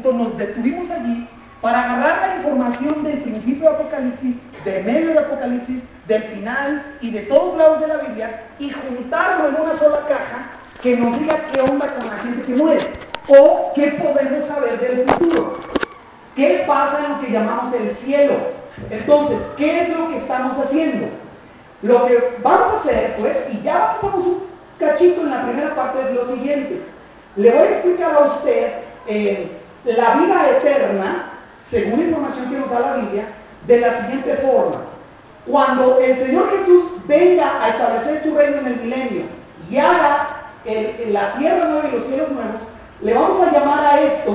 nos detuvimos allí para agarrar la información del principio de Apocalipsis, del medio de Apocalipsis, del final y de todos lados de la Biblia y juntarlo en una sola caja que nos diga qué onda con la gente que muere o qué podemos saber del futuro. ¿Qué pasa en lo que llamamos el cielo? Entonces, ¿qué es lo que estamos haciendo? Lo que vamos a hacer, pues, y ya avanzamos un cachito en la primera parte de lo siguiente. Le voy a explicar a usted la vida eterna, según la información que nos da la Biblia, de la siguiente forma. Cuando el Señor Jesús venga a establecer su reino en el milenio y haga la tierra nueva y los cielos nuevos, le vamos a llamar a esto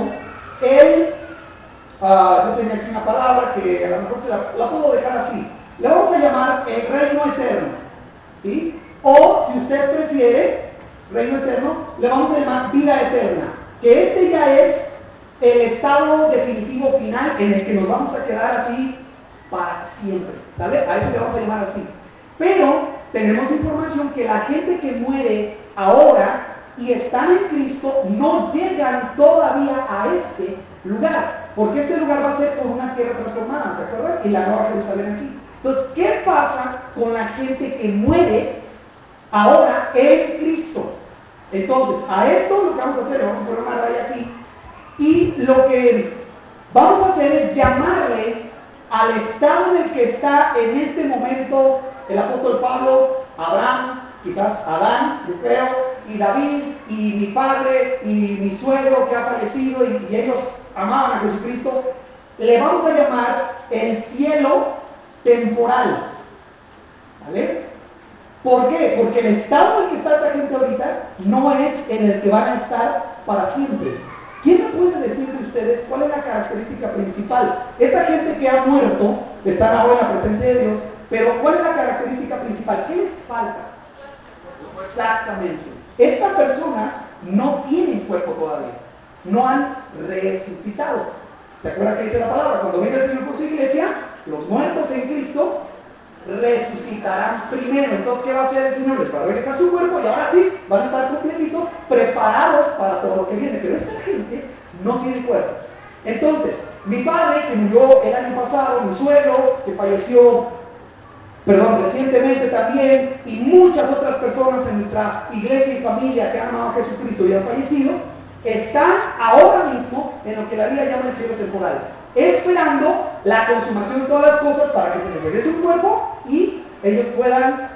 yo tenía aquí una palabra que a lo mejor la puedo dejar así. Le vamos a llamar el reino eterno, ¿sí? O, si usted prefiere, reino eterno, le vamos a llamar vida eterna, que este ya es el estado definitivo final en el que nos vamos a quedar así para siempre, ¿sale? A eso le vamos a llamar así. Pero tenemos información que la gente que muere ahora y están en Cristo no llegan todavía a este lugar, porque este lugar va a ser por una tierra transformada, ¿se acuerdan? Y la Nueva Jerusalén aquí. Entonces, ¿qué pasa con la gente que muere ahora en Cristo? Entonces, a esto lo que vamos a hacer, vamos a poner una raya aquí, y lo que vamos a hacer es llamarle al estado en el que está en este momento el apóstol Pablo, Abraham, quizás Adán, yo creo, y David, y mi padre, y mi suegro que ha fallecido, y ellos amaban a Jesucristo. Le vamos a llamar el cielo temporal, ¿vale? ¿Por qué? Porque el estado en el que está esa gente ahorita no es en el que van a estar para siempre. ¿Quién me puede decir de ustedes cuál es la característica principal? Esta gente que ha muerto, están ahora en la presencia de Dios, pero ¿cuál es la característica principal? ¿Qué les falta? Exactamente. Estas personas no tienen cuerpo todavía, no han resucitado. ¿Se acuerdan que dice la palabra? Cuando venga el Señor por su iglesia, los muertos en Cristo resucitarán primero. Entonces, ¿qué va a hacer el Señor? Les va a regresar su cuerpo y ahora sí van a estar completitos, preparados para todo lo que viene. Pero esta gente no tiene cuerpo. Entonces, mi padre, que murió el año pasado, mi suegro, que falleció recientemente también, y muchas otras personas en nuestra iglesia y familia que han amado a Jesucristo y han fallecido, están ahora mismo en lo que la Biblia llama el cielo temporal, esperando la consumación de todas las cosas para que se les regrese un cuerpo y ellos puedan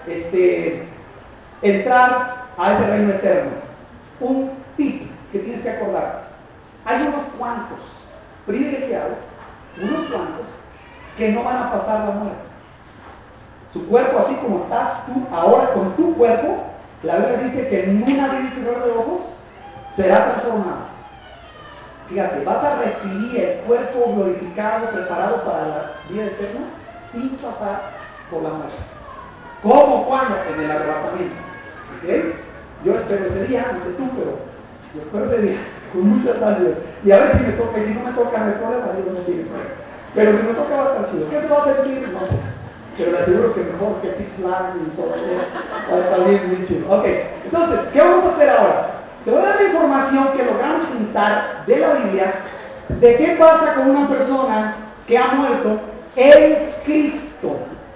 entrar a ese reino eterno. Un tip que tienes que acordar: hay unos cuantos privilegiados, unos cuantos que no van a pasar la muerte. Su cuerpo, así como estás tú ahora con tu cuerpo, la Biblia dice que en un abrir y cerrar de ojos será transformado. Fíjate, vas a recibir el cuerpo glorificado, preparado para la vida eterna, sin pasar por la muerte. ¿Cómo? ¿Cuándo? En el arrebatamiento. ¿Okay? Yo espero ese día, no sé tú, pero yo espero ese día, con muchas ansias. Y a ver si me toca, y si no me toca, no hay problema, Dios no tiene problema. Pero si me toca va a estar chido. ¿Qué se va a sentir? No sé. Pero le aseguro que mejor que Six Flags y todo eso. Va a estar bien chido. Ok, entonces, ¿qué vamos a hacer ahora? Te voy a dar la información que logramos juntar de la Biblia de qué pasa con una persona que ha muerto en Cristo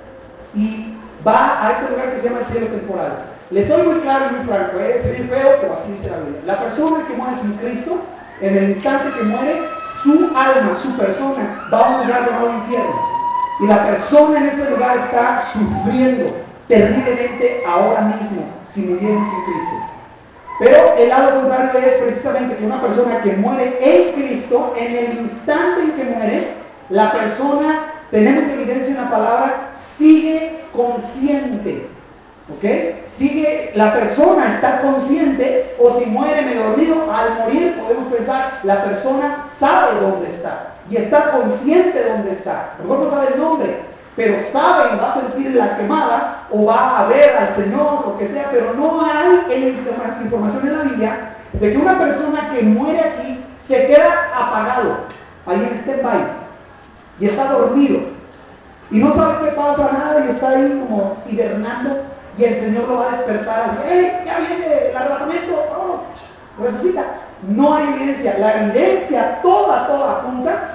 y va a este lugar que se llama el cielo temporal. Le estoy muy claro y muy franco, es bien feo, pero así dice la Biblia. La persona que muere sin Cristo, en el instante que muere, su alma, su persona, va a un lugar llamado infierno. Y la persona en ese lugar está sufriendo terriblemente ahora mismo, si murieron sin Cristo. Pero el lado contrario es precisamente que una persona que muere en Cristo, en el instante en que muere, la persona, tenemos evidencia en la palabra, sigue consciente. ¿Ok? Sigue, la persona está consciente, o si muere medio dormido, al morir podemos pensar, la persona sabe dónde está y está consciente de dónde está. A lo mejor no sabe el nombre, pero sabe y va a sentir la quemada o va a ver al Señor, lo que sea, pero no hay información en la Biblia de que una persona que muere aquí se queda apagado, ahí en stand-by, y está dormido, y no sabe qué pasa, nada, y está ahí como hibernando, y el Señor lo va a despertar, ¡hey, ya viene el arrebatamiento! ¡Oh, resucita! No hay evidencia. La evidencia, toda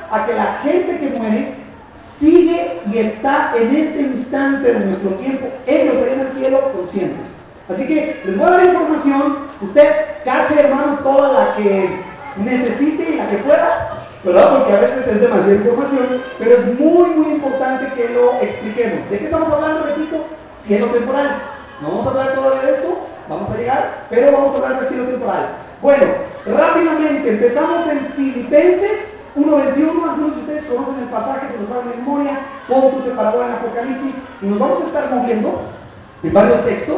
a que la gente que muere sigue y está en este instante de nuestro tiempo, ellos allá en el cielo conscientes. Así que les voy a dar información, usted cache, hermanos, toda la que necesite y la que pueda, ¿verdad? Porque a veces es demasiada información, pero es muy, muy importante que lo expliquemos. ¿De qué estamos hablando, repito? Cielo temporal. No vamos a hablar todavía de esto, vamos a llegar, pero vamos a hablar del cielo temporal. Bueno, rápidamente, empezamos en Filipenses 1:21, algunos de ustedes conocen el pasaje, se lo saben de memoria, pon tu separador en Apocalipsis, y nos vamos a estar moviendo en varios textos.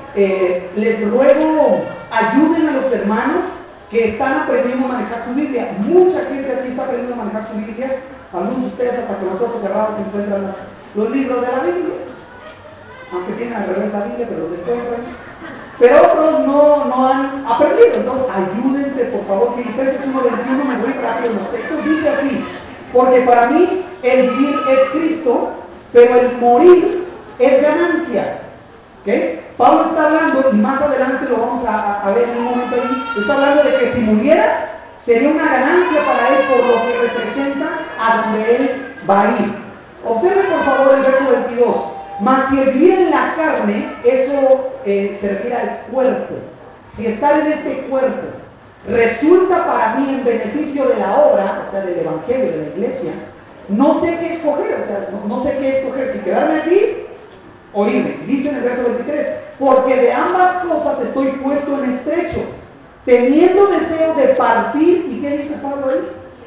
Les ruego, ayuden a los hermanos que están aprendiendo a manejar su Biblia. Mucha gente aquí está aprendiendo a manejar su Biblia, algunos de ustedes hasta con los ojos cerrados encuentran los libros de la Biblia, aunque tienen al revés la Biblia, pero los encuentran. Pero otros no han aprendido, entonces ayúdense por favor. Filipenses 1:21, me voy rápido en los textos, dice así: porque para mí el vivir es Cristo, pero el morir es ganancia. ¿Okay? Pablo está hablando, y más adelante lo vamos a ver en un momento ahí, está hablando de que si muriera sería una ganancia para él por lo que representa a donde él va a ir. Observe por favor el verso 22. Mas si el vivir en la carne, eso se refiere al cuerpo. Si estar en este cuerpo resulta para mí en beneficio de la obra, o sea, del evangelio, de la iglesia, no sé qué escoger, o sea, no sé qué escoger, si quedarme aquí o irme. Dice en el verso 23, porque de ambas cosas estoy puesto en estrecho, teniendo deseo de partir, ¿y qué dice Pablo ahí?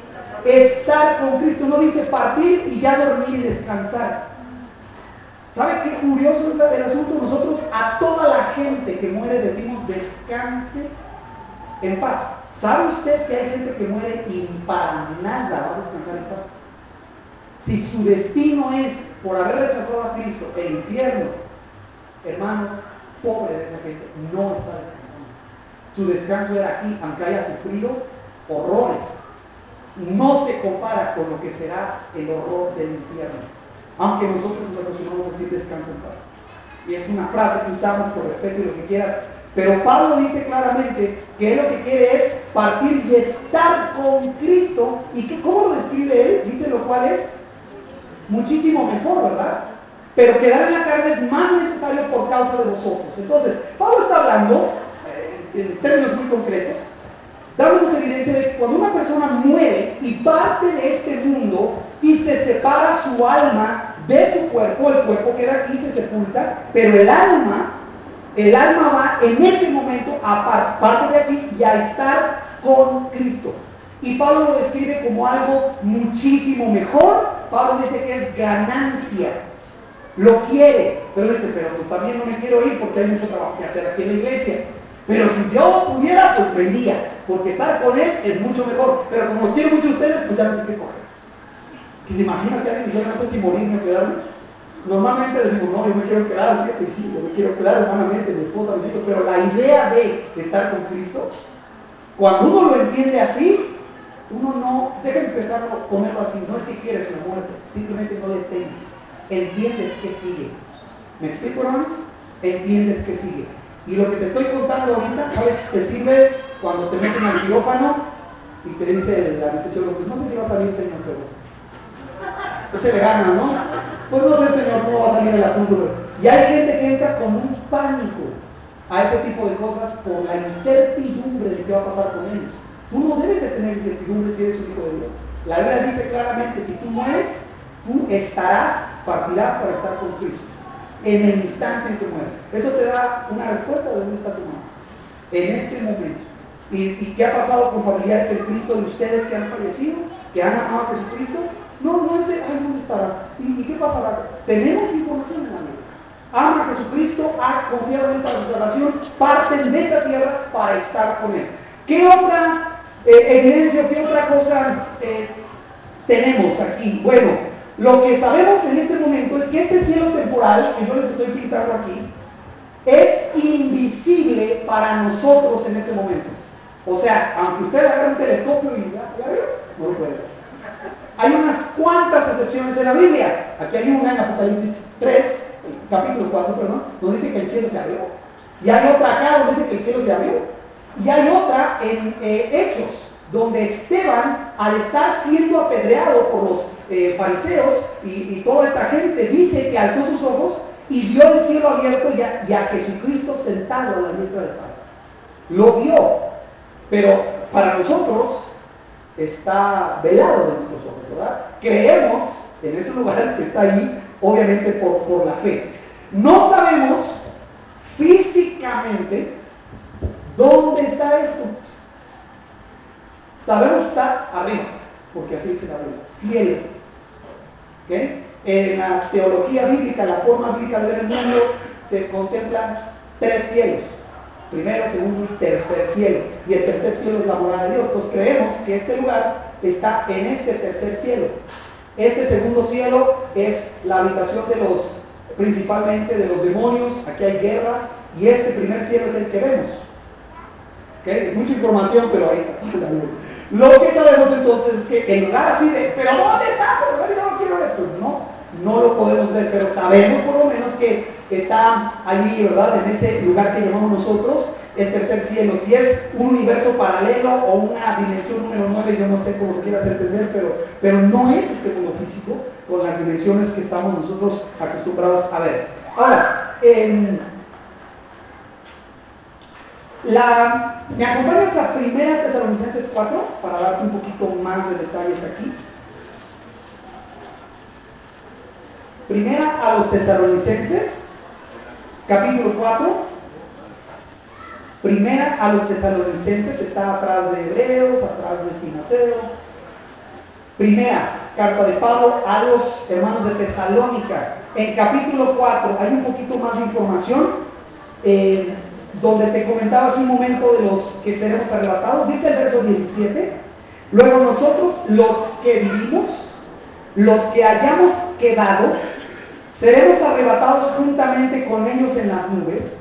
Estar con Cristo. No dice partir y ya dormir y descansar. ¿Sabe qué curioso es el asunto? Nosotros a toda la gente que muere decimos descanse en paz. ¿Sabe usted que hay gente que muere y para nada va a descansar en paz? Si su destino es por haber rechazado a Cristo el infierno, hermano, pobre de esa gente, no está descansando. Su descanso era aquí, aunque haya sufrido horrores. No se compara con lo que será el horror del infierno. Aunque nosotros nos acostumbramos a decir descansa en paz. Y es una frase que usamos por respeto y lo que quieras. Pero Pablo dice claramente que él lo que quiere es partir y estar con Cristo. ¿Y cómo lo describe él? Dice lo cual es muchísimo mejor, ¿verdad? Pero quedar en la carne es más necesario por causa de vosotros. Entonces, Pablo está hablando, en términos muy concretos, dándonos evidencia de que cuando una persona muere y parte de este mundo y se separa su alma de su cuerpo, el cuerpo queda aquí, se sepulta, pero el alma va en ese momento a parte de aquí y a estar con Cristo. Y Pablo lo describe como algo muchísimo mejor. Pablo dice que es ganancia. Lo quiere, pero dice, pero pues también no me quiero ir porque hay mucho trabajo que hacer aquí en la iglesia. Pero si yo pudiera, pues me iría, porque estar con él es mucho mejor. Pero como los quiero mucho a ustedes, pues ya no sé qué coger. ¿Se imagina que alguien dijera, no sé si morirme o quedarme? Normalmente decimos, no, yo me quiero quedar, ¿cierto? Y sí, yo me quiero quedar, humanamente, mi esposa me dijo, pero la idea de estar con Cristo, cuando uno lo entiende así, uno no debe empezar a ponerlo así, no es que quieres la muerte, simplemente no le temes, entiendes que sigue. ¿Me explico, hermanos? Entiendes que sigue. Y lo que te estoy contando ahorita, ¿sabes? Te sirve cuando te meten al quirófano y te dice el anestesiólogo, pues no sé si va a salir, señor, pero échale ganas, ¿no? Pues no sé, señor, cómo va a salir el asunto. Y hay gente que entra con un pánico a ese tipo de cosas por la incertidumbre de qué va a pasar con ellos. Tú no debes de tener incertidumbre si eres un hijo de Dios. La Biblia dice claramente, si tú mueres, tú partirás para estar con Cristo en el instante en que mueres. Eso te da una respuesta de dónde está tu mano en este momento. ¿Y qué ha pasado con familiares en Cristo de ustedes que han fallecido, que han amado a Jesucristo? No es de, ay, ¿dónde estará? ¿Y qué pasará? Tenemos información en la Biblia. Ama a Jesucristo, ha confiado en él para su salvación, parten de esta tierra para estar con él. ¿Qué otra evidencia, qué otra cosa tenemos aquí? Bueno, lo que sabemos en este momento es que este cielo temporal, que yo les estoy pintando aquí, es invisible para nosotros en este momento. O sea, aunque usted agarre un telescopio y ya vio, no lo puede ver. Hay unas cuantas excepciones en la Biblia. Aquí hay una en Apocalipsis 3, capítulo 4, perdón, donde dice que el cielo se abrió. Y hay otra acá donde dice que el cielo se abrió. Y hay otra en Hechos, donde Esteban, al estar siendo apedreado por los fariseos y toda esta gente, dice que alzó sus ojos y vio el cielo abierto y a Jesucristo sentado a la diestra del Padre. Lo vio, pero para nosotros está velado de nuestros ojos, ¿verdad? Creemos en ese lugar que está ahí, obviamente por la fe. No sabemos físicamente dónde está esto. Sabemos que está arriba, porque así dice la Biblia, cielo. ¿Okay? En la teología bíblica, la forma bíblica de ver el mundo, se contemplan 3 cielos. Primero, segundo y tercer cielo. Y el tercer cielo es la morada de Dios. Pues creemos que este lugar está en este tercer cielo. Este segundo cielo es la habitación principalmente de los demonios. Aquí hay guerras. Y este primer cielo es el que vemos. ¿Okay? Mucha información, pero ahí está. Lo que sabemos entonces es que el lugar así de, ¿pero dónde está? Pero yo no quiero ver. Pues no lo podemos ver, pero sabemos por lo menos que está allí, ¿verdad? En ese lugar que llamamos nosotros el tercer cielo. Si es un universo paralelo o una dimensión número 9, yo no sé cómo lo quieras entender, pero no es este mundo físico con las dimensiones que estamos nosotros acostumbrados a ver. Ahora, ¿me acompañas a 1 Tesalonicenses 4 para darte un poquito más de detalles aquí? Primera a los Tesalonicenses, capítulo 4. Primera a los Tesalonicenses, está atrás de Hebreos, atrás de Timoteo. Primera carta de Pablo a los hermanos de Tesalónica. En capítulo 4 hay un poquito más de información, donde te comentaba hace un momento de los que seremos arrebatados. Dice el verso 17: luego nosotros, los que vivimos, los que hayamos quedado, seremos arrebatados juntamente con ellos en las nubes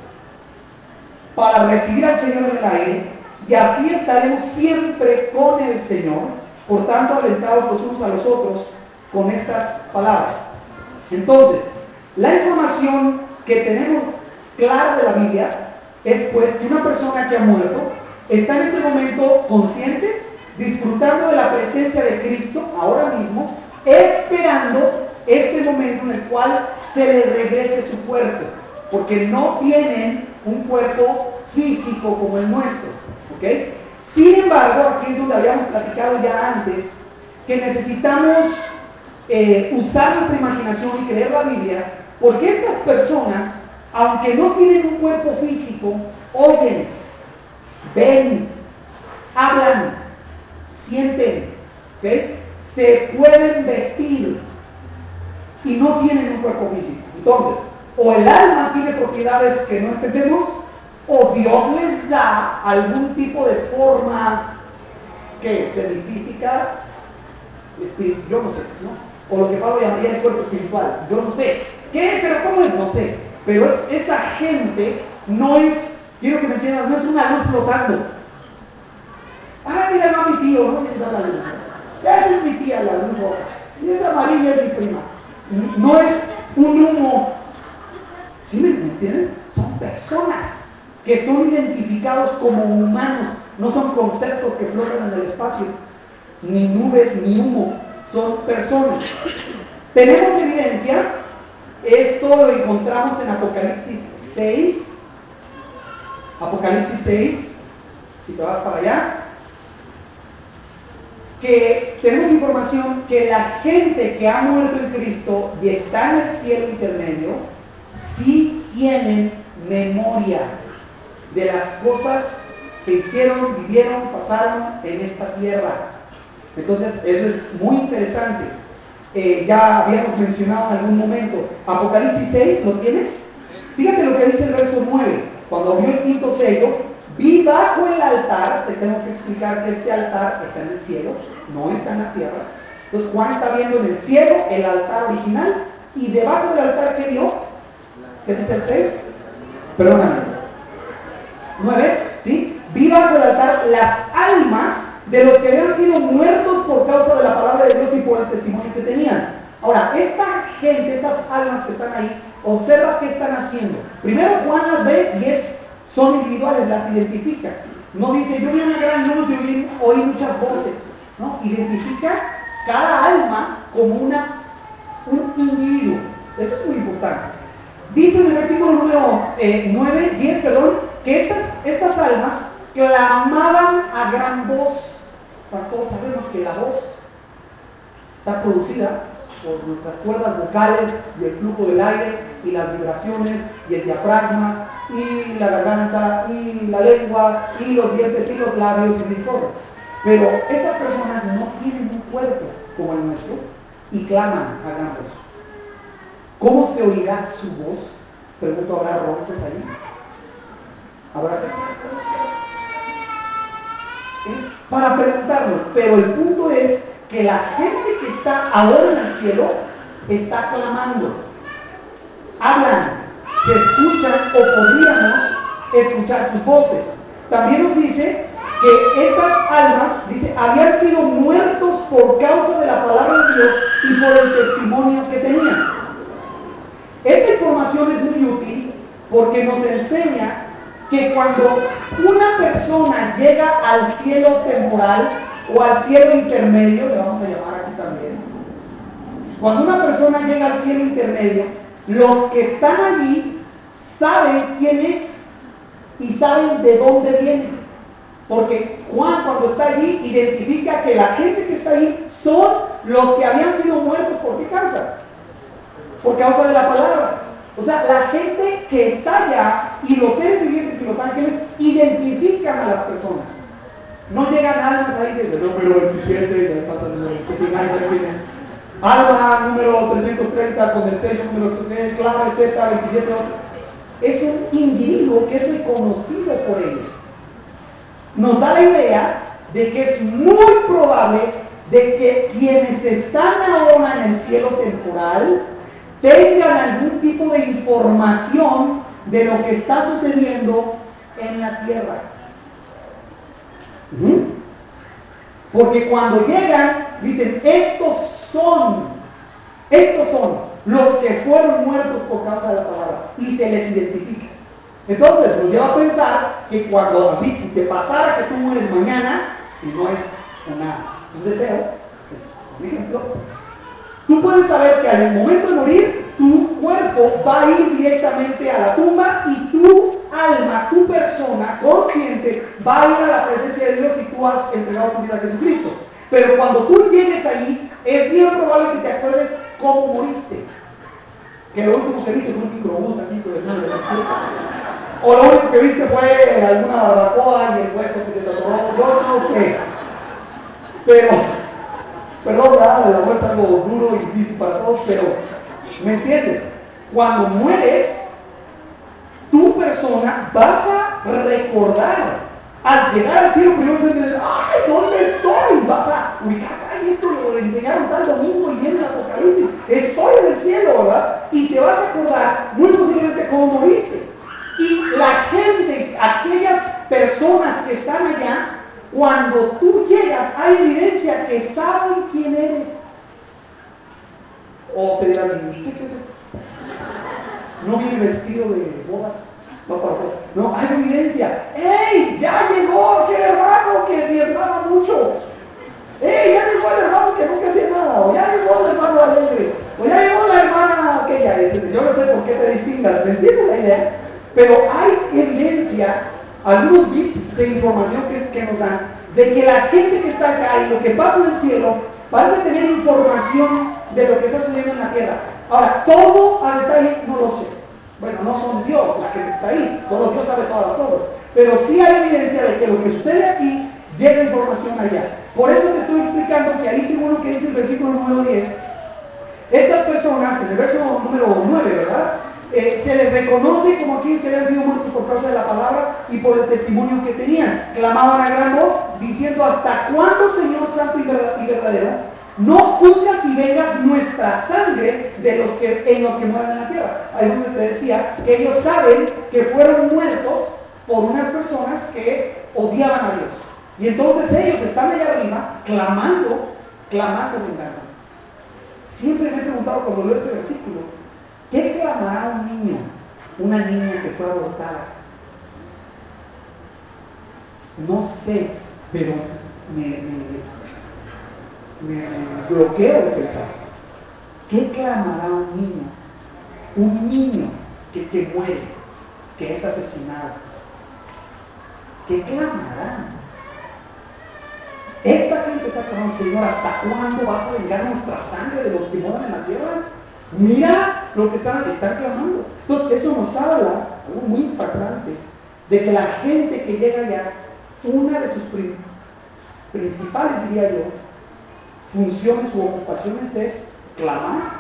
para recibir al Señor en el aire, y así estaremos siempre con el Señor. Por tanto, alentados los unos a los otros con estas palabras. Entonces, la información que tenemos clara de la Biblia es pues que una persona que ha muerto está en este momento consciente, disfrutando de la presencia de Cristo ahora mismo, esperando este momento en el cual se le regrese su cuerpo, porque no tienen un cuerpo físico como el nuestro, ¿ok? Sin embargo, aquí es donde habíamos platicado ya antes, que necesitamos usar nuestra imaginación y creer la Biblia, porque estas personas, aunque no tienen un cuerpo físico, oyen, ven, hablan, sienten, ¿okay? Se pueden vestir y no tienen un cuerpo físico. Entonces, o el alma tiene propiedades que no entendemos, o Dios les da algún tipo de forma que semifísica, yo no sé, ¿no? O lo que Pablo llamaría el cuerpo espiritual, yo no sé. ¿Qué es? ¿Pero cómo es? No sé. Pero esa gente no es, quiero que me entiendas, no es una luz flotando. Ah, mira, no, mi tío, no me da la luz. Esa es mi tía, la luz roja. Y esa amarilla es mi prima. No es un humo. ¿Sí me entiendes? Son personas que son identificados como humanos. No son conceptos que flotan en el espacio. Ni nubes, ni humo. Son personas. Tenemos evidencia. Esto lo encontramos en Apocalipsis 6. Apocalipsis 6. Si te vas para allá. Que tenemos información que la gente que ha muerto en Cristo y está en el cielo intermedio, sí tienen memoria de las cosas que hicieron, vivieron, pasaron en esta tierra. Entonces, eso es muy interesante. Ya habíamos mencionado en algún momento, Apocalipsis 6, ¿lo tienes? Fíjate lo que dice el verso 9. Cuando abrió el quinto sello, vi bajo el altar, te tengo que explicar que este altar está en el cielo, no está en la tierra. Entonces Juan está viendo en el cielo el altar original, y debajo del altar, ¿qué vio? ¿Qué dice el 6? Perdóname. 9, ¿sí? Vi bajo el altar las almas de los que habían sido muertos por causa de la palabra de Dios y por el testimonio que tenían. Ahora, esta gente, estas almas que están ahí, observa qué están haciendo. Primero Juan las ve y son individuales, las identifica. No dice, yo vi una gran luz y oí muchas voces. ¿No? Identifica cada alma como un individuo. Eso es muy importante. Dice en el versículo número 10, que estas almas clamaban a gran voz. Para todos sabemos que la voz está producida por nuestras cuerdas vocales y el flujo del aire y las vibraciones y el diafragma y la garganta y la lengua y los dientes y los labios y mil cosas. Pero estas personas no tienen un cuerpo como el nuestro y claman a gran voz. ¿Cómo se oirá su voz? Pregunto, ¿habrá rompes ahí? ¿Habrá? Es para preguntarnos, pero el punto es que la gente que está ahora en el cielo está clamando. Hablan, se escuchan o podríamos escuchar sus voces. También nos dice que estas almas, dice, habían sido muertos por causa de la palabra de Dios y por el testimonio que tenían. Esta información es muy útil porque nos enseña que cuando una persona llega al cielo temporal o al cielo intermedio, le vamos a llamar aquí también, cuando una persona llega al cielo intermedio, los que están allí saben quién es y saben de dónde viene. Porque Juan, cuando está allí, identifica que la gente que está allí son los que habían sido muertos. ¿Por qué causa? Por causa de la palabra. O sea, la gente que está allá y los seres vivientes y los ángeles identifican a las personas. No llegan almas ahí desde el número 27, ya pasa el número 27, alma número 330 con el sello número 3, clave Z 27. Es un individuo que es reconocido por ellos. Nos da la idea de que es muy probable de que quienes están ahora en el cielo temporal tengan algún tipo de información de lo que está sucediendo en la tierra. Porque cuando llegan, dicen, estos son los que fueron muertos por causa de la palabra, y se les identifica. Entonces nos lleva a pensar que cuando así, si te pasara que tú mueres mañana, y no es un deseo, es un ejemplo, tú puedes saber que al momento de morir, tu cuerpo va a ir directamente a la tumba y tu alma, tu persona consciente, va a ir a la presencia de Dios y tú has entregado tu vida a Jesucristo. Pero cuando tú llegues ahí, es bien probable que te acuerdes cómo moriste. Que lo último que viste fue un microbús aquí, o lo único que viste fue alguna barbacoa y el hueso que te trató. Yo no sé. Pero, perdón, nada, la muerte es algo duro y difícil para todos, pero, ¿me entiendes? Cuando mueres, tu persona vas a recordar. Al llegar al cielo, primero te dices, ¡ay, dónde estoy! Vas a ubicar, ¡ay, esto lo enseñaron tal domingo y viene el Apocalipsis! Estoy en el cielo, ¿verdad? Y te vas a acordar muy posiblemente cómo moriste. Y la gente, aquellas personas que están allá, cuando tú llegas, hay evidencia que saben quién eres. O te dirán, ¿usted qué es? No viene vestido de bodas. No, hay evidencia. ¡Ey! ¡Ya llegó aquel hermano que diezmaba mucho! ¡Ey! ¡Ya llegó el hermano que nunca hacía nada! ¡O ya llegó el hermano alegre! ¡O ya llegó la hermana aquella! Yo no sé por qué te distingas, ¿me entiendes la idea? Pero hay evidencia, algunos bits de información que nos dan, de que la gente que está acá y lo que pasa en el cielo parece tener información de lo que está sucediendo en la tierra. Ahora, todo a detalle no lo sé. Bueno, no son Dios la que está ahí, solo Dios sabe todas las cosas. Pero sí hay evidencia de que lo que sucede aquí llega información allá. Por eso te estoy explicando que ahí, según lo que dice el versículo número 10, estas personas, en el verso número 9, ¿verdad? Se les reconoce como aquellos que habían sido muertos por causa de la palabra y por el testimonio que tenían. Clamaban a gran voz, diciendo, ¿hasta cuándo, Señor Santo y verdadero, no juzgas y vengas nuestra sangre en los que mueran en la tierra? Ahí es donde te decía que ellos saben que fueron muertos por unas personas que odiaban a Dios. Y entonces ellos están allá arriba clamando venganza. Siempre me he preguntado cuando leo ese versículo, ¿qué clamará un niño, una niña que fue abortada? No sé, pero me bloqueo de pensar. ¿Qué clamará un niño? Un niño que muere, que es asesinado. ¿Qué clamará? Esta gente está clamando: Señor, ¿hasta cuándo vas a vengar nuestra sangre de los que moran en la tierra? Mira lo que están clamando. Entonces, eso nos habla, algo muy impactante, de que la gente que llega allá, una de sus principales, diría yo, funciones u ocupaciones es clamar,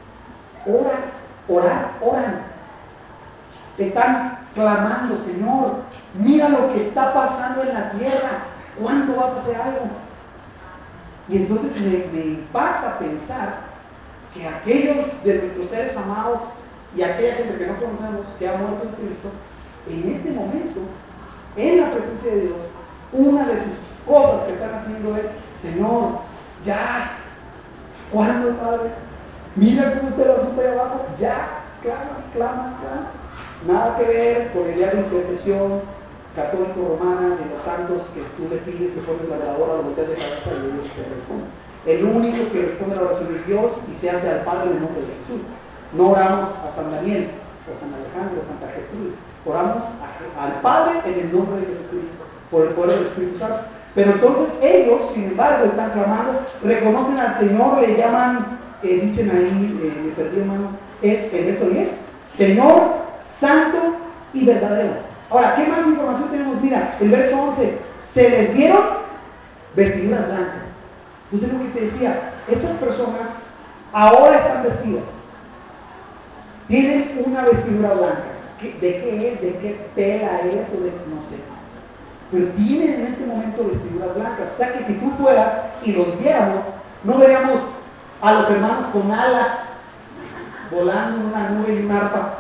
oran. Están clamando: Señor, mira lo que está pasando en la tierra, ¿cuándo vas a hacer algo? Y entonces me impacta pensar que aquellos de nuestros seres amados y aquella gente que no conocemos, que ha muerto en Cristo, en este momento, en la presencia de Dios, una de sus cosas que están haciendo es: Señor, ya, ¿cuándo, Padre? Mira cómo está el asunto ahí abajo, ya, clama. Nada que ver con el día de intercesión católico romana de los santos que tú le pides que pones la veladora, lo volteas de cabeza y ellos te responden. El único que responde a la oración es Dios, y se hace al Padre en el nombre de Jesús. No oramos a San Daniel, o San Alejandro, o Santa Gertrudis. Oramos al Padre en el nombre de Jesucristo, por el poder del Espíritu Santo. Pero entonces ellos, sin embargo, están clamando, reconocen al Señor, le llaman, dicen ahí, me perdí, hermano, es el verso 10, Señor, Santo y verdadero. Ahora, ¿qué más información tenemos? Mira, el verso 11, se les dieron vestiduras blancas. Entonces, lo que te decía, estas personas ahora están vestidas, tienen una vestidura blanca. ¿De qué es? ¿De qué tela es? O de, no sé. Pero tienen en este momento vestiduras blancas. O sea que si tú fueras y los viéramos, no veríamos a los hermanos con alas volando en una nube y un arpa.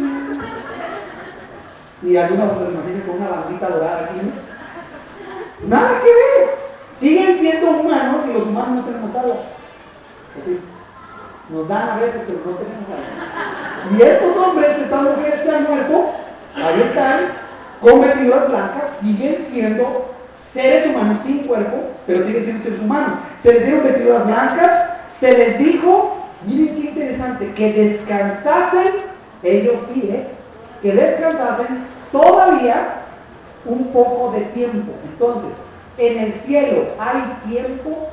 Y algunos los imaginan con una bandita dorada aquí, ¿no? Nada que ver. Siguen siendo humanos y los humanos no tenemos alas. Así. Nos dan a veces, pero no tenemos alas. Y estos hombres, estas mujeres que han muerto, ahí están, con vestiduras blancas, siguen siendo seres humanos sin cuerpo, pero siguen siendo seres humanos. Se les dieron vestiduras blancas, se les dijo, miren qué interesante, que descansasen, ellos sí, que descansasen todavía un poco de tiempo. Entonces, ¿en el cielo hay tiempo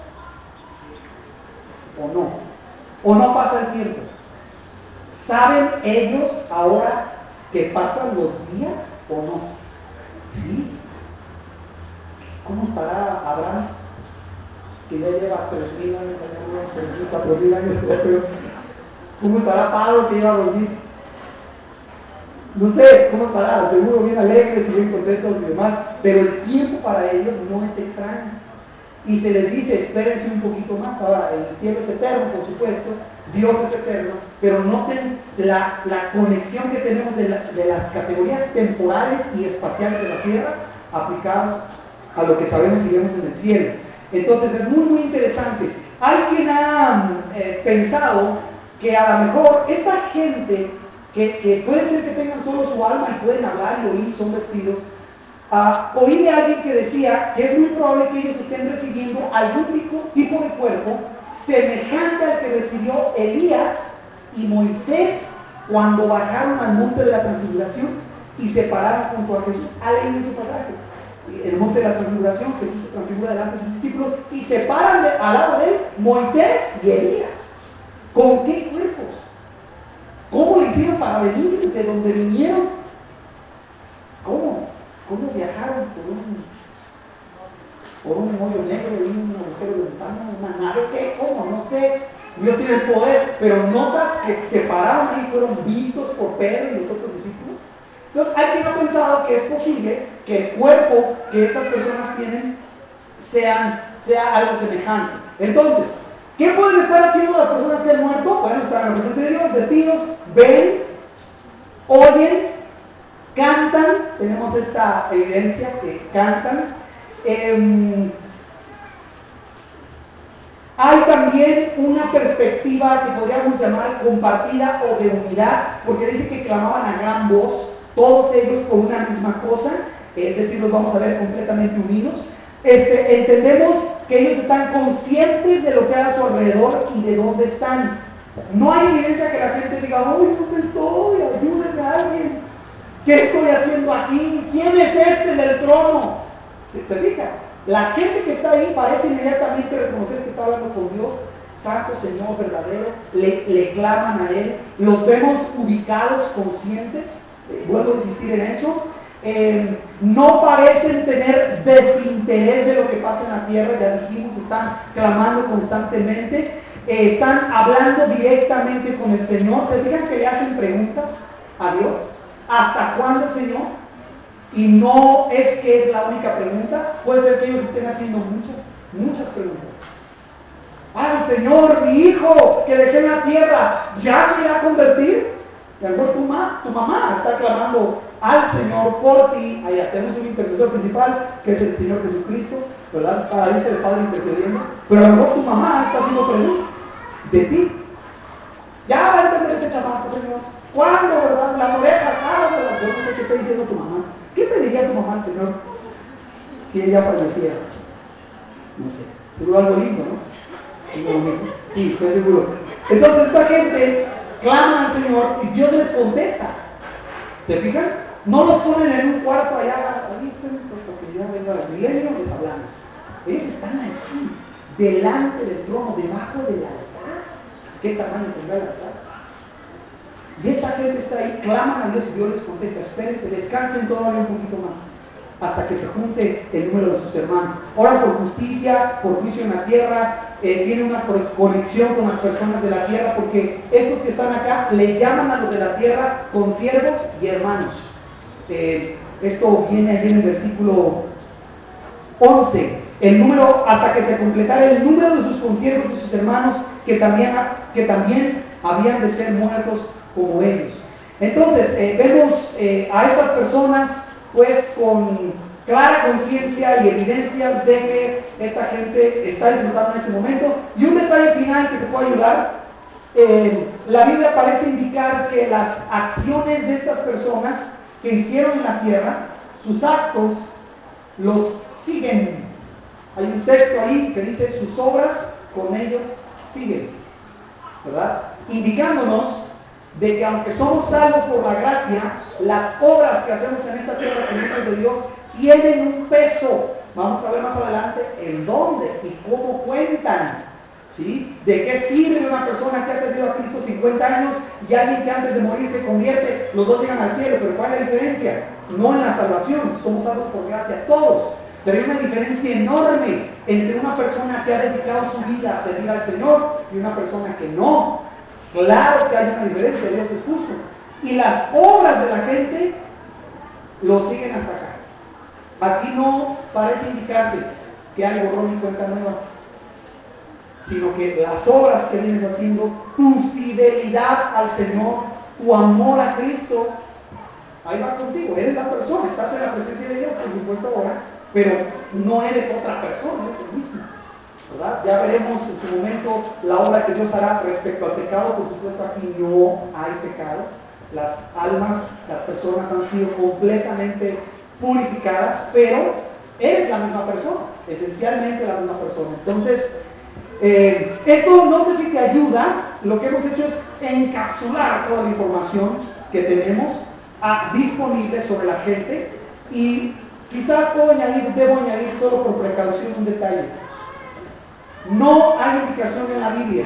o no? ¿O no pasa el tiempo? ¿Saben ellos ahora que pasan los días o no? ¿Sí? ¿Cómo estará Abraham? Que ya lleva 3.000 años, 3.000, 4.000 años, ¿cómo estará Pablo que lleva 2.000? No sé cómo estará, seguro bien alegres y bien contentos y demás, pero el tiempo para ellos no es extraño. Y se les dice: espérense un poquito más. Ahora, el cielo es eterno, por supuesto, Dios es eterno, pero noten la conexión que tenemos de las categorías temporales y espaciales de la tierra aplicadas a lo que sabemos y vemos en el cielo. Entonces es muy interesante. Hay quien ha pensado que a lo mejor esta gente que puede ser que tengan solo su alma y pueden hablar y oír, son vestidos. Oí de alguien que decía que es muy probable que ellos estén recibiendo algún tipo de cuerpo semejante al que recibió Elías y Moisés cuando bajaron al monte de la transfiguración y se pararon junto a Jesús. ¿Ha leído ese pasaje? El monte de la transfiguración, Jesús se transfigura delante de sus discípulos y se paran al lado de él Moisés y Elías. ¿Con qué cuerpos? ¿Cómo lo hicieron para venir de donde vinieron? ¿Cómo viajaron por un hoyo negro y un agujero de gusano, una nave? ¿Qué? ¿Cómo? No sé. Dios tiene el poder, pero notas que se pararon ahí, fueron vistos por Pedro y los otros discípulos. Entonces, hay quien ha pensado que es posible que el cuerpo que estas personas tienen sea algo semejante. Entonces, ¿qué pueden estar haciendo las personas que han muerto? Bueno, están en la presencia de Dios, vestidos, ven, oyen, cantan. Tenemos esta evidencia que cantan. Hay también una perspectiva que podríamos llamar compartida o de unidad, porque dice que clamaban a gran voz, todos ellos por una misma cosa. es decir, los vamos a ver completamente unidos. Entendemos que ellos están conscientes de lo que hay a su alrededor y de dónde están. No hay evidencia que la gente diga, ¡ay, dónde estoy! Ayúdenme a alguien. ¿Qué estoy haciendo aquí? ¿Quién es este del trono? ¿Se fija? La gente que está ahí parece inmediatamente reconocer que está hablando con Dios, Santo, Señor, verdadero, le claman a Él, los vemos ubicados, conscientes, vuelvo a insistir en eso, no parecen tener desinterés de lo que pasa en la tierra, ya dijimos, están clamando constantemente, están hablando directamente con el Señor. ¿Se fijan que le hacen preguntas a Dios? ¿Hasta cuándo, Señor? Y no es que es la única pregunta, puede ser que ellos estén haciendo muchas preguntas. Ay, Señor, mi hijo que dejé en la tierra, ¿ya se va a convertir? Y a lo mejor tu mamá está clamando al Señor por ti. Ahí tenemos un intercesor principal, que es el Señor Jesucristo, ¿verdad? Ahí está el Padre intercediendo. Pero a lo mejor tu mamá está haciendo preguntas de ti. Ya va a entender ese chamaco, Señor. ¿Cuándo, verdad? Las orejas, yo no sé qué está diciendo tu mamá. ¿Qué pediría tu mamá al Señor si ella falleciera? No sé. Seguro algo lindo, ¿no? Sí, estoy seguro. Entonces esta gente clama al Señor y Dios les contesta. ¿Se fijan? No los ponen en un cuarto allá, ahí estén, porque ya venga el milenio, les hablamos. Ellos están aquí, delante del trono, debajo del altar. ¿Qué tamaño tendrá el altar? Y esta gente está ahí, claman a Dios y Dios les contesta. Espérense, descansen todavía un poquito más, hasta que se junte el número de sus hermanos. Oran por justicia, por juicio en la tierra, tiene una conexión con las personas de la tierra, porque estos que están acá le llaman a los de la tierra consiervos y hermanos. Esto viene allí en el versículo 11. El número, hasta que se completara el número de sus consiervos y sus hermanos, que también habían de ser muertos como ellos. Entonces, vemos a estas personas pues con clara conciencia y evidencias de que esta gente está disfrutando en este momento. Y un detalle final que te puede ayudar, la Biblia parece indicar que las acciones de estas personas que hicieron en la tierra, sus actos, los siguen. Hay un texto ahí que dice, sus obras con ellos siguen, ¿verdad? Indicándonos de que aunque somos salvos por la gracia, las obras que hacemos en esta tierra con hijos de Dios tienen un peso. Vamos a ver más adelante en dónde y cómo cuentan, ¿sí? ¿De qué sirve una persona que ha servido a Cristo 50 años y alguien que antes de morir se convierte? Los dos llegan al cielo, pero ¿cuál es la diferencia? No en la salvación, somos salvos por gracia todos. Pero hay una diferencia enorme entre una persona que ha dedicado su vida a servir al Señor y una persona que no. Claro que hay una diferencia, Dios es justo. Y las obras de la gente lo siguen hasta acá. Aquí no parece indicarse que hay borrón y cuenta nueva, sino que las obras que vienes haciendo, tu fidelidad al Señor, tu amor a Cristo, ahí va contigo, eres la persona, estás en la presencia de Dios, por supuesto ahora, pero no eres otra persona, eres el mismo, ¿verdad? Ya veremos en su momento la obra que Dios hará respecto al pecado. Por supuesto aquí no hay pecado, las almas, las personas han sido completamente purificadas, pero eres la misma persona, esencialmente la misma persona. Entonces, esto no sé si te ayuda. Lo que hemos hecho es encapsular toda la información que tenemos disponible sobre la gente, y quizás debo añadir solo por precaución un detalle. No hay indicación en la Biblia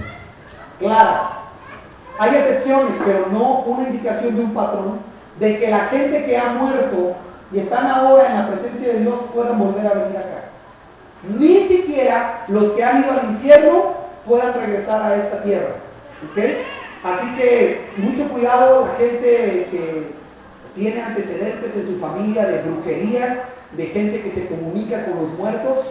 clara. Hay excepciones, pero no una indicación de un patrón de que la gente que ha muerto y están ahora en la presencia de Dios puedan volver a venir acá. Ni siquiera los que han ido al infierno puedan regresar a esta tierra. ¿Okay? Así que mucho cuidado, la gente que tiene antecedentes en su familia de brujería, de gente que se comunica con los muertos,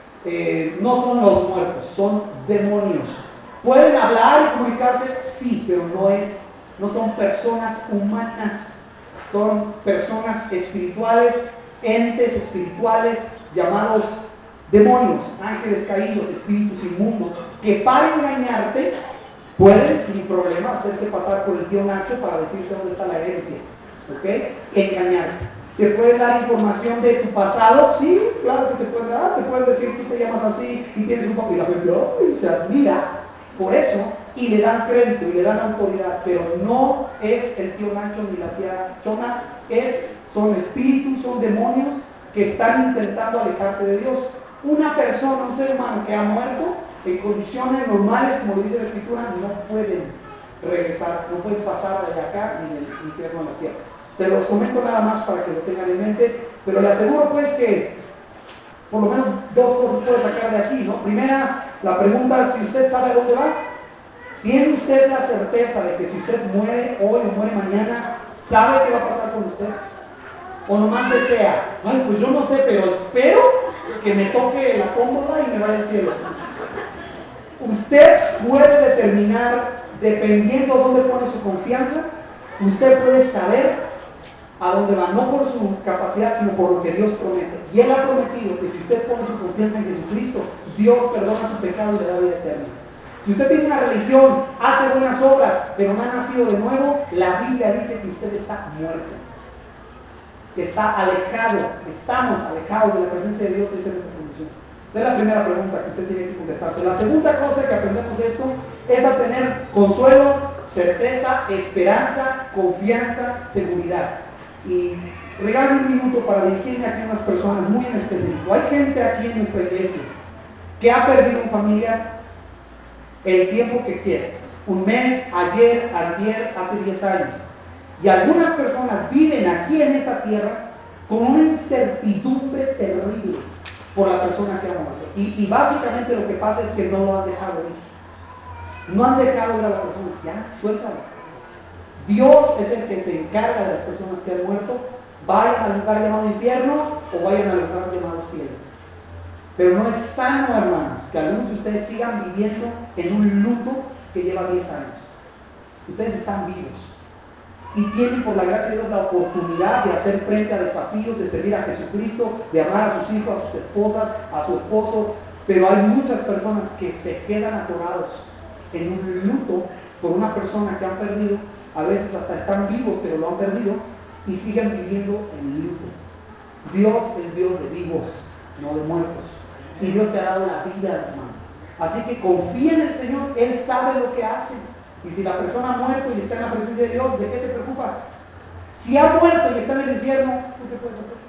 no son los muertos, son demonios. ¿Pueden hablar y comunicarse? Sí, pero no son personas humanas, son personas espirituales, entes espirituales llamados demonios, ángeles caídos, espíritus inmundos, que para engañarte pueden sin problema hacerse pasar por el tío Nacho para decirte dónde está la herencia, ¿ok? Engañarte. Te pueden dar información de tu pasado, sí, claro que te pueden dar, te pueden decir tú te llamas así y tienes un papel, y se admira por eso y le dan crédito y le dan autoridad, pero no es el tío Nacho ni la tía Chona, son espíritus, son demonios que están intentando alejarte de Dios. Una persona, un ser humano que ha muerto en condiciones normales, como dice la Escritura, no pueden regresar, no pueden pasar de acá ni del infierno a la tierra. Se los comento nada más para que lo tengan en mente, pero le aseguro pues que por lo menos dos cosas puede sacar de aquí, ¿no? Primera, la pregunta, si usted sabe a dónde va, ¿tiene usted la certeza de que si usted muere hoy o muere mañana, sabe qué va a pasar con usted? O nomás desea, ay, pues yo no sé, pero espero que me toque la tómbola y me vaya al cielo. Usted puede determinar, dependiendo de dónde pone su confianza, usted puede saber a dónde va, no por su capacidad, sino por lo que Dios promete. Y Él ha prometido que si usted pone su confianza en Jesucristo, Dios perdona su pecado y le da vida eterna. Si usted tiene una religión, hace buenas obras, pero no ha nacido de nuevo, la Biblia dice que usted está muerto, que está alejado, estamos alejados de la presencia de Dios. Esa es nuestra condición. Es la primera pregunta que usted tiene que contestarse. La segunda cosa que aprendemos de esto es a tener consuelo, certeza, esperanza, confianza, seguridad. Y regalo un minuto para dirigirme aquí a unas personas muy en específico. Hay gente aquí en nuestra iglesia que ha perdido en familia el tiempo que quiere. Un mes, ayer, antier, hace 10 años. Y algunas personas viven aquí en esta tierra con una incertidumbre terrible por la persona que ha muerto. Y básicamente lo que pasa es que no lo han dejado ir. No han dejado ir a la persona. Ya, suéltalo. Dios es el que se encarga de las personas que han muerto, vayan al lugar llamado infierno o vayan al lugar llamado cielo. Pero no es sano, hermanos, que algunos de ustedes sigan viviendo en un luto que lleva 10 años. Ustedes están vivos y tienen por la gracia de Dios la oportunidad de hacer frente a desafíos, de servir a Jesucristo, de amar a sus hijos, a sus esposas, a su esposo. Pero hay muchas personas que se quedan atorados en un luto por una persona que han perdido. A veces hasta están vivos, pero lo han perdido y siguen viviendo en luto. Dios es Dios de vivos, no de muertos. Y Dios te ha dado la vida, hermano. Así que confía en el Señor, Él sabe lo que hace. Y si la persona ha muerto y está en la presencia de Dios, ¿de qué te preocupas? Si ha muerto y está en el infierno, ¿tú qué puedes hacer?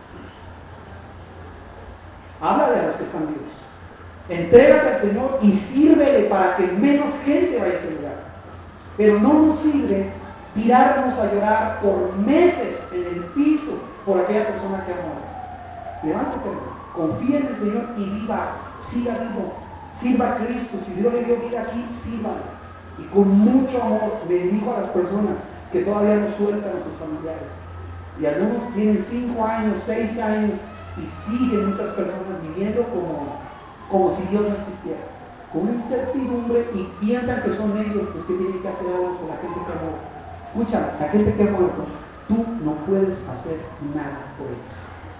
Háblale a los que están vivos. Entrégate al Señor y sírvele para que menos gente vaya a ese lugar. Pero no nos sirve tirarnos a llorar por meses en el piso por aquella persona que ha muerto. Levántese, confía en el Señor y viva, siga vivo, sirva a Cristo. Si Dios le dio vida aquí, sírvale. Y con mucho amor le digo a las personas que todavía no sueltan a sus familiares. Y algunos tienen 5 años, 6 años y siguen muchas personas viviendo como si Dios no existiera, con incertidumbre y piensan que son ellos los que tienen que hacer algo con la gente que ha muerto. Escucha, la gente que ha muerto, tú no puedes hacer nada por ellos.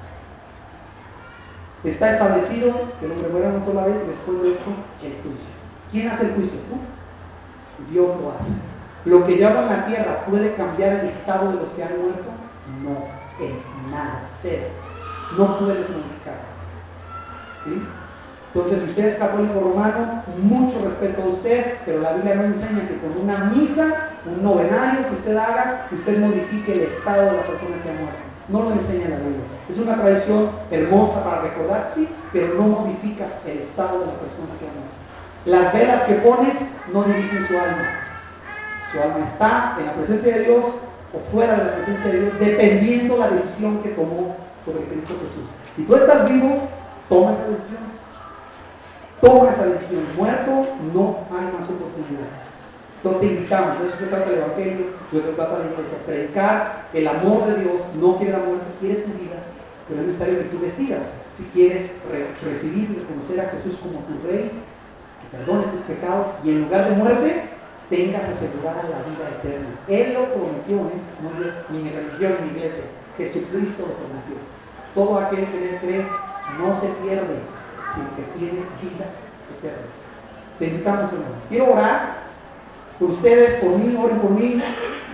Está establecido que el hombre muera una sola vez y después de esto el juicio. ¿Quién hace el juicio? Tú. Dios lo hace. Lo que yo hago en la tierra puede cambiar el estado de los que han muerto. No, en nada, cero. No puedes modificar. ¿Sí? Entonces, si usted es católico romano, mucho respeto a usted, pero la Biblia no enseña que con una misa, un novenario que usted haga, usted modifique el estado de la persona que ha muerto. No lo enseña la Biblia. Es una tradición hermosa para recordar, sí, pero no modificas el estado de la persona que ha muerto. Las velas que pones no dirigen su alma. Su alma está en la presencia de Dios o fuera de la presencia de Dios, dependiendo la decisión que tomó sobre Cristo Jesús. Si tú estás vivo, toma esa decisión. Toma esa decisión. Muerto, no hay más oportunidad. Entonces te invitamos, de eso se trata el Evangelio, de eso se trata la iglesia, predicar el amor de Dios. No quiere la muerte, quiere tu vida, pero es necesario que tú decidas si quieres recibir y reconocer a Jesús como tu Rey, que perdone tus pecados y en lugar de muerte tengas asegurada la vida eterna. Él lo prometió, no yo, ni mi religión ni mi iglesia. Jesucristo lo prometió. Todo aquel que en él cree no se pierde, sino que tiene vida eterna. Te invitamos, hermano. Quiero orar por ustedes, por mí, oren por mí.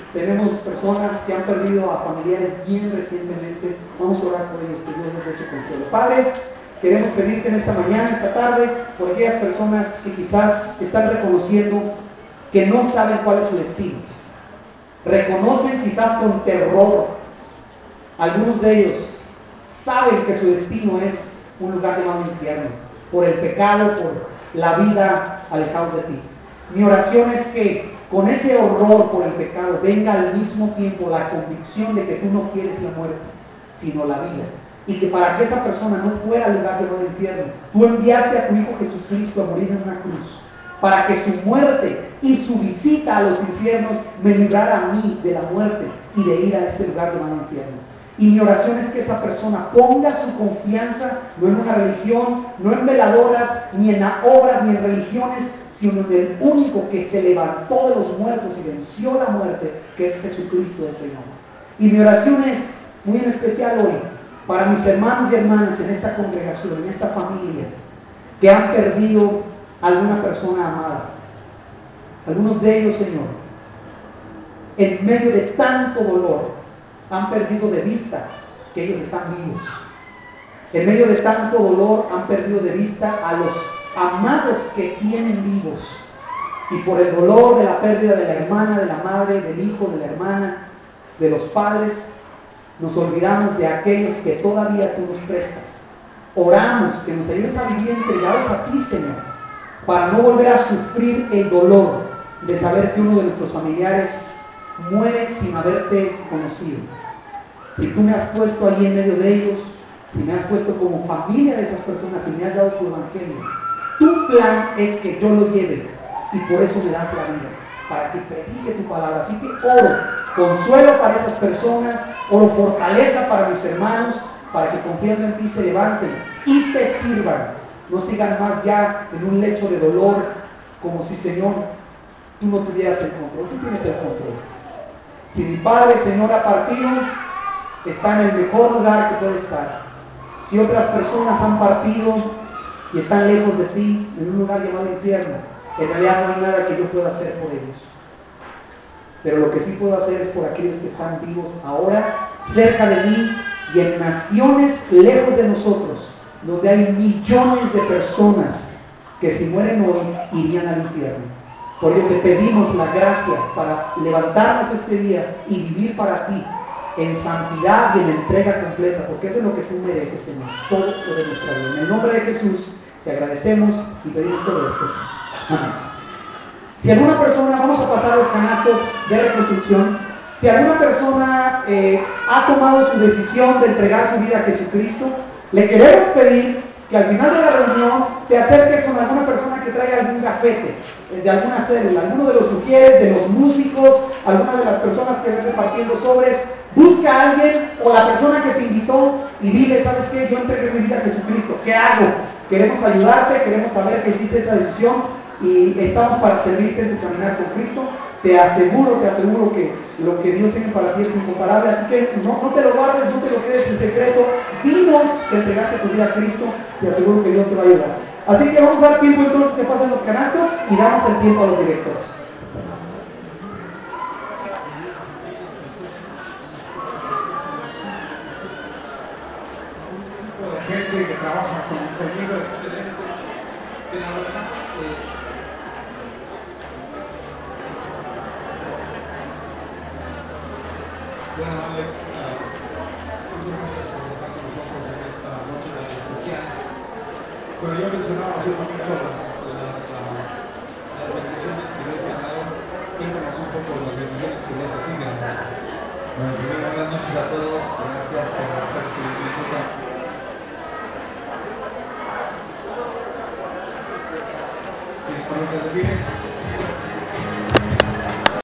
tenemos personas que han perdido a familiares bien recientemente. Vamos a orar por ellos, que Dios les dé su consuelo. Padre, queremos pedirte en esta mañana, esta tarde, por aquellas personas que quizás están reconociendo que no saben cuál es su destino. Reconocen quizás con terror. Algunos de ellos saben que su destino es un lugar llamado infierno, por el pecado, por la vida alejados de ti. Mi oración es que con ese horror por el pecado venga al mismo tiempo la convicción de que tú no quieres la muerte, sino la vida. Y que para que esa persona no fuera al lugar llamado infierno, tú enviaste a tu Hijo Jesucristo a morir en una cruz, para que su muerte y su visita a los infiernos me librara a mí de la muerte y de ir a ese lugar llamado infierno. Y mi oración es que esa persona ponga su confianza no en una religión, no en veladoras, ni en obras, ni en religiones, sino en el único que se levantó de los muertos y venció la muerte, que es Jesucristo el Señor. Y mi oración es muy en especial hoy para mis hermanos y hermanas en esta congregación, en esta familia, que han perdido a alguna persona amada. Algunos de ellos, Señor, en medio de tanto dolor, han perdido de vista que ellos están vivos. En medio de tanto dolor, han perdido de vista a los amados que tienen vivos. Y por el dolor de la pérdida de la hermana, de la madre, del hijo, de la hermana, de los padres, nos olvidamos de aquellos que todavía tú nos prestas. Oramos que nos ayudes a vivir entregados a ti, Señor, para no volver a sufrir el dolor de saber que uno de nuestros familiares muere sin haberte conocido. Si tú me has puesto ahí en medio de ellos, si me has puesto como familia de esas personas y me has dado tu evangelio, tu plan es que yo lo lleve y por eso me das la vida, para que predique tu palabra. Así que oro consuelo para esas personas, oro fortaleza para mis hermanos, para que confiando en ti se levanten y te sirvan, no sigan más ya en un lecho de dolor, como si, Señor, tú no tuvieras el control. Tú tienes el control. Si mi Padre, Señor, ha partido, está en el mejor lugar que puede estar. Si otras personas han partido y están lejos de ti, en un lugar llamado infierno, en realidad no hay nada que yo pueda hacer por ellos. Pero lo que sí puedo hacer es por aquellos que están vivos ahora, cerca de mí y en naciones lejos de nosotros, donde hay millones de personas que si mueren hoy irían al infierno. Por ello te pedimos la gracia para levantarnos este día y vivir para ti en santidad y en entrega completa, porque eso es lo que tú mereces, Señor, todo lo de nuestra vida. En el nombre de Jesús te agradecemos y pedimos todo esto. Amén. Si alguna persona, vamos a pasar los canastos de reconstrucción, si alguna persona ha tomado su decisión de entregar su vida a Jesucristo, le queremos pedir que al final de la reunión te acerques con alguna persona que traiga algún gafete de alguna célula, alguno de los sugieres, de los músicos, alguna de las personas que ven repartiendo sobres. Busca a alguien o la persona que te invitó y dile, ¿sabes qué? Yo entregué mi vida a Jesucristo, ¿qué hago? Queremos ayudarte, queremos saber que hiciste esa decisión y estamos para servirte en tu caminar con Cristo. Te aseguro que lo que Dios tiene para ti es incomparable, así que no te lo guardes, no te lo quedes en secreto, dinos que entregaste tu vida a Cristo, te aseguro que Dios te va a ayudar. Así que vamos a dar tiempo entonces que pasen los canastos y damos el tiempo a los directores. Gente que trabaja conmigo, excelente, que la verdad bueno, Alex, muchas gracias por estar con nosotros en esta noche tan especial. Pero yo mencionaba hace un momento las bendiciones que Dios te ha dado. Cuéntanos un poco de las bendiciones que Dios a ti te ha dado. Bueno, primero buenas noches a todos. Gracias por hacer que disfrutan. ¿Tienes preguntas de pie?